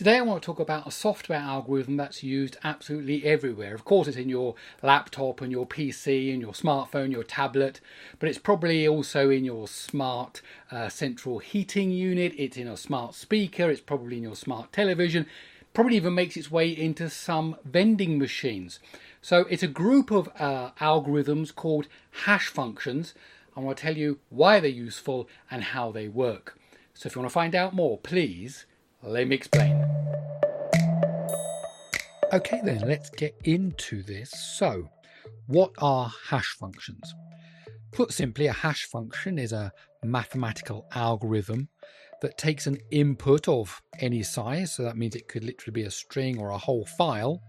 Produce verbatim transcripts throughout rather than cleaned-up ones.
Today I want to talk about a software algorithm that's used absolutely everywhere. Of course it's in your laptop and your P C and your smartphone, your tablet, but it's probably also in your smart uh, central heating unit, it's in a smart speaker, it's probably in your smart television, probably even makes its way into some vending machines. So it's a group of uh, algorithms called hash functions. I want to tell you why they're useful and how they work. So if you want to find out more, please let me explain. Okay then, let's get into this. So, what are hash functions? Put simply, a hash function is a mathematical algorithm that takes an input of any size. So that means it could literally be a string or a whole file.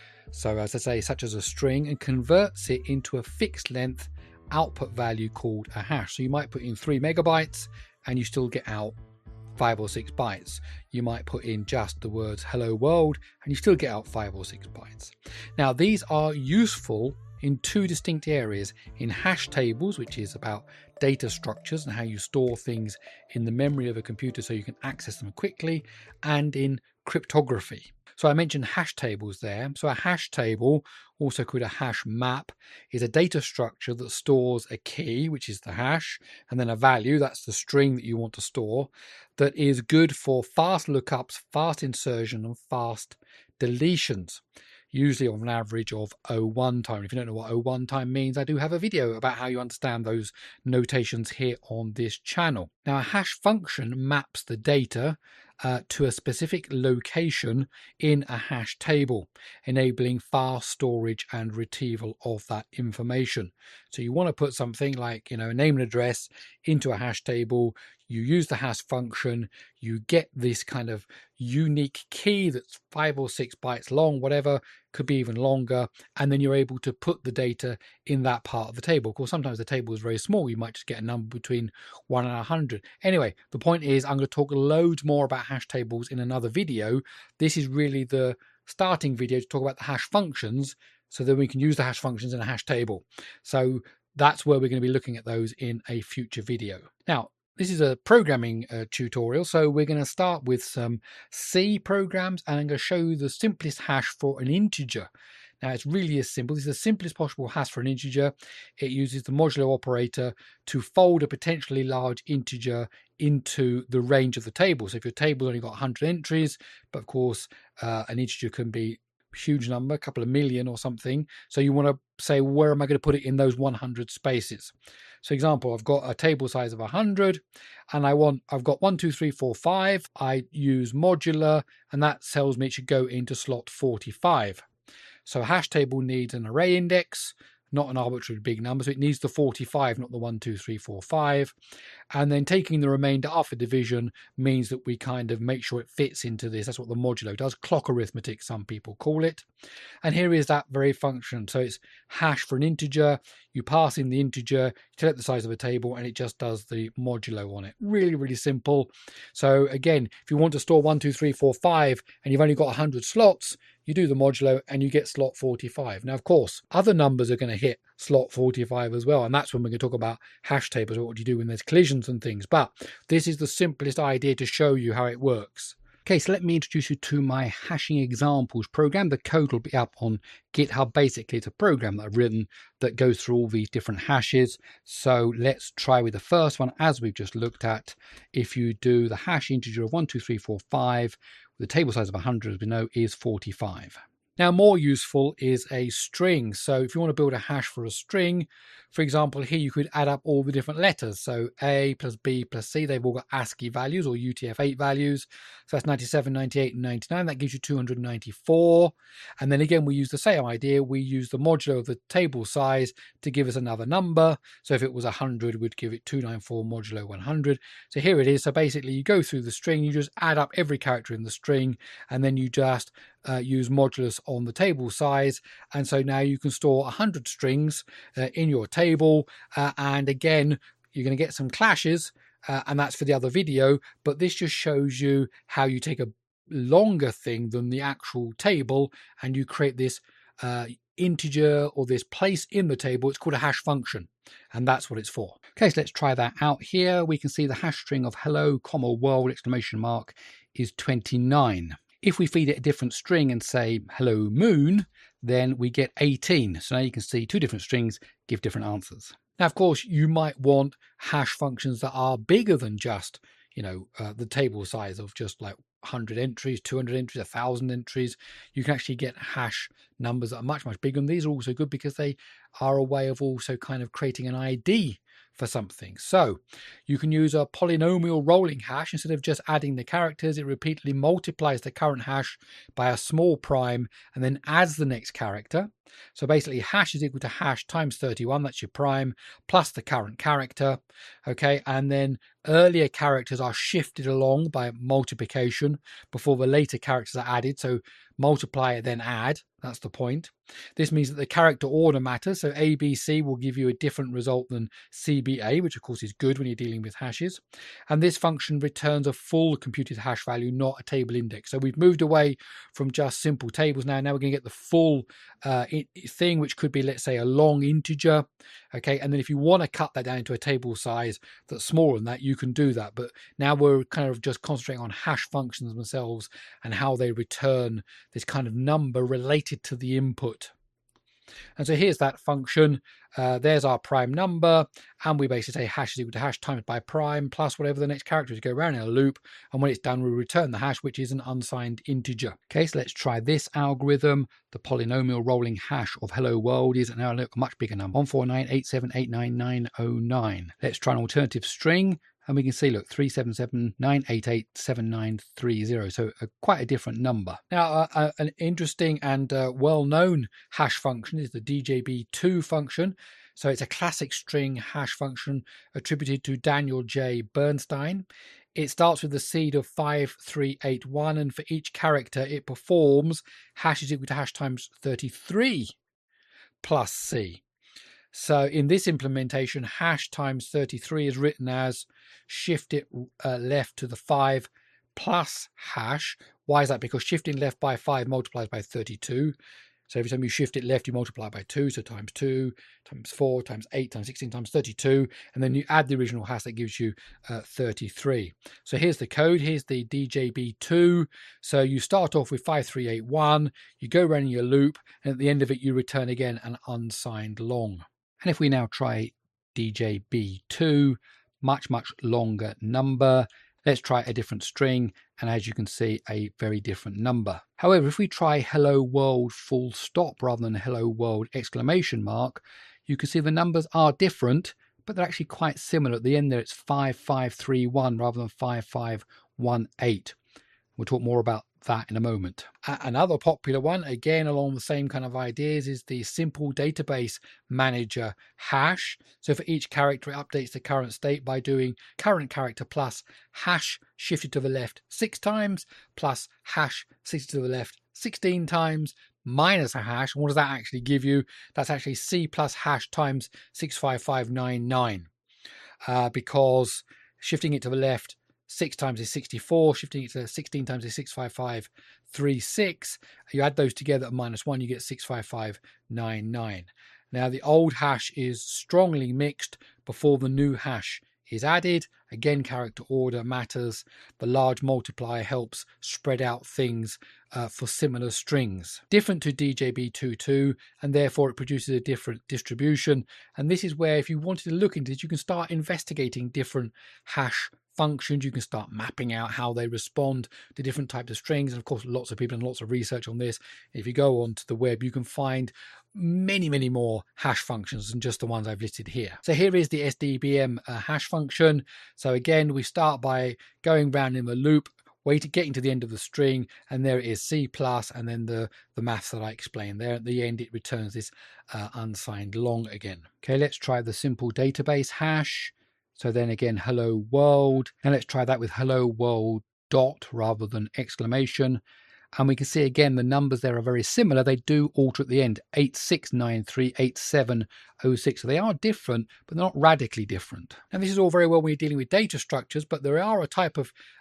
So as I say, such as a string, and converts it into a fixed length output value called a hash. So you might put in three megabytes and you still get out five or six bytes. You might put in just the words hello world and you still get out five or six bytes. Now these are useful in two distinct areas: in hash tables, which is about data structures and how you store things in the memory of a computer so you can access them quickly, and in cryptography. So I mentioned hash tables there. So a hash table, also called a hash map, is a data structure that stores a key, which is the hash, and then a value, that's the string that you want to store, that is good for fast lookups, fast insertion, and fast deletions, usually on an average of O one time. If you don't know what O one time means, I do have a video about how you understand those notations here on this channel. Now a hash function maps the data uh, to a specific location in a hash table, enabling fast storage and retrieval of that information. So you want to put something like, you know, a name and address into a hash table. You use the hash function, you get this kind of unique key that's five or six bytes long, whatever, could be even longer, and then you're able to put the data in that part of the table. Of course, sometimes the table is very small, you might just get a number between one and a hundred. Anyway, the point is, I'm going to talk loads more about hash tables in another video. This is really the starting video to talk about the hash functions, so that we can use the hash functions in a hash table. So that's where we're going to be looking at those in a future video. Now, this is a programming uh, tutorial, so we're going to start with some C programs, and I'm going to show you the simplest hash for an integer. Now it's really as simple. This is the simplest possible hash for an integer. It uses the modulo operator to fold a potentially large integer into the range of the table. So if your table's only got one hundred entries, but of course uh, an integer can be a huge number, a couple of million or something. So you want to say, where am I going to put it in those one hundred spaces? So example, I've got a table size of one hundred and I want, I've got one, two, three, four, five. I use modular and that tells me it should go into slot forty-five. So a hash table needs an array index, not an arbitrary big number. So it needs the forty-five, not the one, two, three, four, five. And then taking the remainder after division means that we kind of make sure it fits into this. That's what the modulo does. Clock arithmetic, some people call it. And here is that very function. So it's hash for an integer. You pass in the integer, you tell it the size of a table, and it just does the modulo on it. Really, really simple. So again, if you want to store one, two, three, four, five, and you've only got one hundred slots, you do the modulo and you get slot forty-five. Now, of course, other numbers are going to hit slot forty-five as well. And that's when we're going to talk about hash tables, or what do you do when there's collisions and things. But this is the simplest idea to show you how it works. Okay, so let me introduce you to my hashing examples program. The code will be up on GitHub. Basically, it's a program that I've written that goes through all these different hashes. So let's try with the first one, as we've just looked at. If you do the hash integer of one, two, three, four, five, the table size of one hundred, as we know, is forty-five. Now, more useful is a string. So if you want to build a hash for a string, for example, here you could add up all the different letters. So A plus B plus C, they've all got ASCII values or U T F eight values. So that's ninety-seven, ninety-eight, and ninety-nine. That gives you two hundred ninety-four. And then again, we use the same idea. We use the modulo of the table size to give us another number. So if it was one hundred, we'd give it two hundred ninety-four modulo one hundred. So here it is. So basically, you go through the string, you just add up every character in the string, and then you just uh, use modulus on the table size. And so now you can store one hundred strings uh, in your table. Uh, and again, you're going to get some clashes, uh, and that's for the other video. But this just shows you how you take a longer thing than the actual table and you create this uh, integer or this place in the table. It's called a hash function, and that's what it's for. Okay, so let's try that out here. We can see the hash string of hello comma world exclamation mark is twenty-nine. If we feed it a different string and say hello moon, then we get eighteen. So now you can see two different strings give different answers. Now, of course, you might want hash functions that are bigger than just, you know, uh, the table size of just like one hundred entries, two hundred entries, one thousand entries. You can actually get hash numbers that are much, much bigger. And these are also good because they are a way of also kind of creating an I D for something. So you can use a polynomial rolling hash. Instead of just adding the characters, it repeatedly multiplies the current hash by a small prime and then adds the next character. So basically hash is equal to hash times thirty-one, that's your prime, plus the current character. Okay, and then earlier characters are shifted along by multiplication before the later characters are added. So multiply then add, that's the point. This means that the character order matters. So A B C will give you a different result than C B A, which of course is good when you're dealing with hashes. And this function returns a full computed hash value, not a table index. So we've moved away from just simple tables now. Now we're going to get the full uh, thing, which could be, let's say, a long integer. Okay, and then if you want to cut that down into a table size that's smaller than that, you can do that. But now we're kind of just concentrating on hash functions themselves and how they return this kind of number related to the input. And so here's that function. Uh, there's our prime number, and we basically say hash is equal to hash times by prime plus whatever the next character is. Go around in a loop, and when it's done, we return the hash, which is an unsigned integer. Okay, so let's try this algorithm. The polynomial rolling hash of hello world is now a much bigger number, one four nine eight seven eight nine nine zero nine. Let's try an alternative string. And we can see, look, three seven seven nine eight eight seven nine three zero. So uh, quite a different number. Now, uh, uh, an interesting and uh, well-known hash function is the D J B two function. So it's a classic string hash function attributed to Daniel J. Bernstein. It starts with the seed of five three eight one, and for each character, it performs hash is equal to hash times thirty-three plus C. So in this implementation, hash times thirty-three is written as shift it uh, left to the five plus hash. Why is that? Because shifting left by five multiplies by thirty-two. So every time you shift it left, you multiply by two. So times two, times four, times eight, times sixteen, times thirty-two. And then you add the original hash that gives you uh, thirty-three. So here's the code. Here's the D J B two. So you start off with five three eight one. You go around your loop. And at the end of it, you return again an unsigned long. And if we now try D J B two, much, much longer number. Let's try a different string, and as you can see, a very different number. However, if we try hello world full stop rather than hello world exclamation mark, you can see the numbers are different, but they're actually quite similar. At the end there, it's five five three one rather than five five one eight. We'll talk more about that in a moment. Another popular one, again along the same kind of ideas, is the simple database manager hash. So for each character, it updates the current state by doing current character plus hash shifted to the left six times plus hash shifted to the left sixteen times minus a hash. And what does that actually give you? That's actually C plus hash times six five five nine nine, uh, because shifting it to the left six times is sixty-four, shifting it to sixteen times is six five five three six. You add those together at minus one, you get six five five nine nine. Now the old hash is strongly mixed before the new hash is added. Again, character order matters. The large multiplier helps spread out things uh, for similar strings. Different to D J B two two, and therefore it produces a different distribution. And this is where, if you wanted to look into this, you can start investigating different hash functions. You can start mapping out how they respond to different types of strings. And of course, lots of people and lots of research on this. If you go onto the web, you can find many, many more hash functions than just the ones I've listed here. So here is the S D B M uh, hash function. So again, we start by going round in the loop, waiting, getting to the end of the string, and there it is, C plus, and then the, the maths that I explained there. At the end, it returns this uh, unsigned long again. Okay, let's try the simple database hash. So then again, hello world, and let's try that with hello world dot rather than exclamation. And we can see again, the numbers there are very similar. They do alter at the end, eight six nine three eight seven zero six. So they are different, but they're not radically different. And this is all very well when you're dealing with data structures, but there are a type of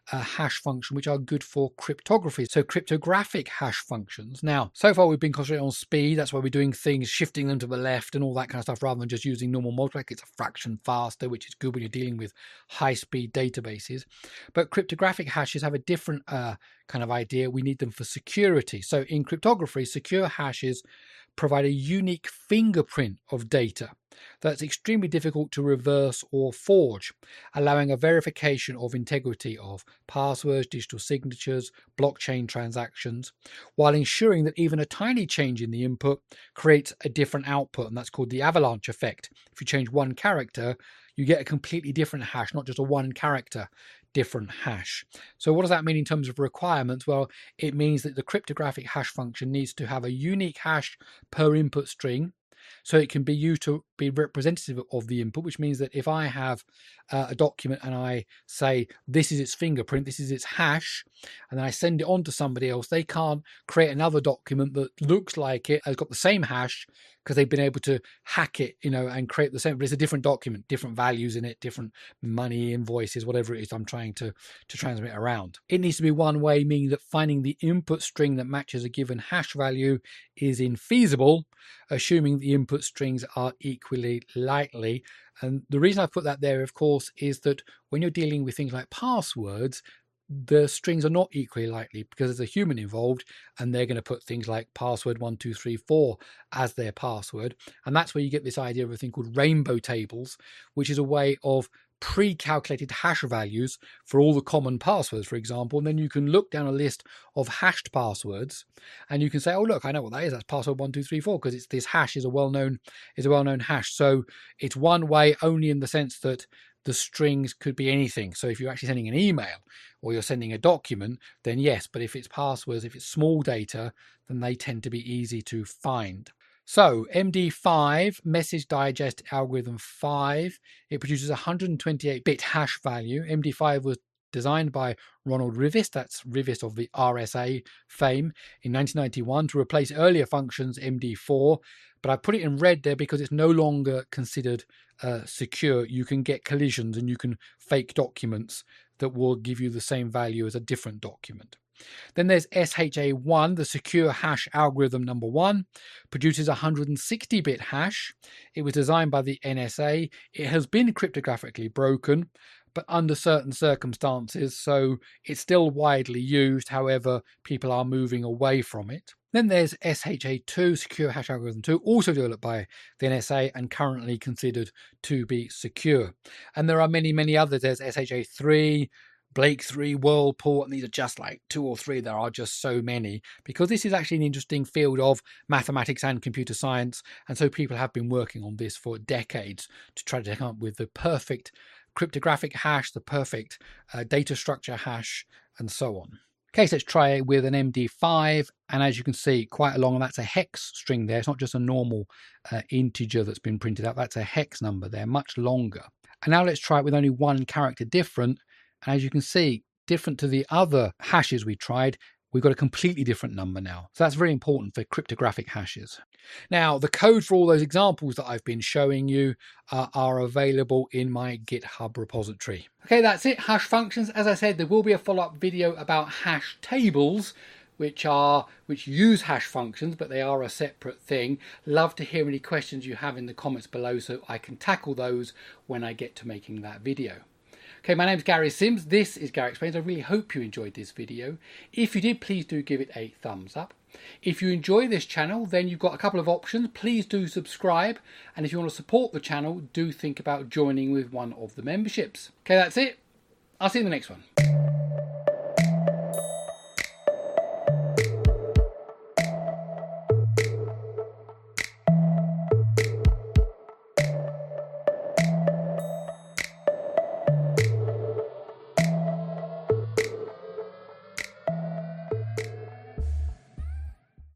uh, hash function which are good for cryptography, so cryptographic hash functions. Now, so far we've been concentrating on speed. That's why we're doing things, shifting them to the left and all that kind of stuff, rather than just using normal multiplex. It's a fraction faster, which is good when you're dealing with high-speed databases. But cryptographic hashes have a different uh, kind of idea. We need them for security. So in cryptography, secure hashes provide a unique fingerprint of data that's extremely difficult to reverse or forge, allowing a verification of integrity of passwords, digital signatures, blockchain transactions, while ensuring that even a tiny change in the input creates a different output, and that's called the avalanche effect. If you change one character, you get a completely different hash, not just a one character different hash. So what does that mean in terms of requirements? Well, it means that the cryptographic hash function needs to have a unique hash per input string, so it can be used to be representative of the input, which means that if I have uh, a document and I say this is its fingerprint, this is its hash, and then I send it on to somebody else, they can't create another document that looks like it, has got the same hash, because they've been able to hack it, you know, and create the same, but it's a different document, different values in it, different money, invoices, whatever it is I'm trying to, to transmit around. It needs to be one way, meaning that finding the input string that matches a given hash value is infeasible, assuming the input strings are equally likely. And the reason I put that there, of course, is that when you're dealing with things like passwords, the strings are not equally likely because there's a human involved, and they're going to put things like password one two three four as their password. And that's where you get this idea of a thing called rainbow tables, which is a way of pre-calculated hash values for all the common passwords, for example. And then you can look down a list of hashed passwords and you can say, oh look, I know what that is, that's password one two three four, because it's this hash is a well-known is a well-known hash. So it's one way only in the sense that the strings could be anything. So if you're actually sending an email or you're sending a document, then yes, but if it's passwords, if it's small data, then they tend to be easy to find. So M D five, Message Digest Algorithm five, it produces a one hundred twenty-eight bit hash value. M D five was designed by Ronald Rivest, that's Rivest of the R S A fame, in nineteen ninety-one to replace earlier functions M D four, but I put it in red there because it's no longer considered uh, secure. You can get collisions and you can fake documents that will give you the same value as a different document. Then there's S H A one, the secure hash algorithm number one, produces a one hundred sixty bit hash. It was designed by the N S A. It has been cryptographically broken, but under certain circumstances, so it's still widely used. However, people are moving away from it. Then there's S H A two, Secure Hash Algorithm two, also developed by the N S A and currently considered to be secure. And there are many, many others. There's S H A three, Blake three, Whirlpool, and these are just like two or three. There are just so many, because this is actually an interesting field of mathematics and computer science. And so people have been working on this for decades to try to come up with the perfect cryptographic hash, the perfect uh, data structure hash, and so on. Okay, so let's try it with an M D five, and as you can see, quite a long, and that's a hex string there. It's not just a normal uh, integer that's been printed out. That's a hex number there, much longer. And now let's try it with only one character different. And as you can see, different to the other hashes we tried, we've got a completely different number now. So that's very important for cryptographic hashes. Now, the code for all those examples that I've been showing you uh, are available in my GitHub repository. Okay, that's it, hash functions. As I said, there will be a follow-up video about hash tables, which are which use hash functions, but they are a separate thing. Love to hear any questions you have in the comments below so I can tackle those when I get to making that video. Okay, my name's Gary Sims. This is Gary Explains. I really hope you enjoyed this video. If you did, please do give it a thumbs up. If you enjoy this channel, then you've got a couple of options. Please do subscribe. And if you want to support the channel, do think about joining with one of the memberships. Okay, that's it. I'll see you in the next one.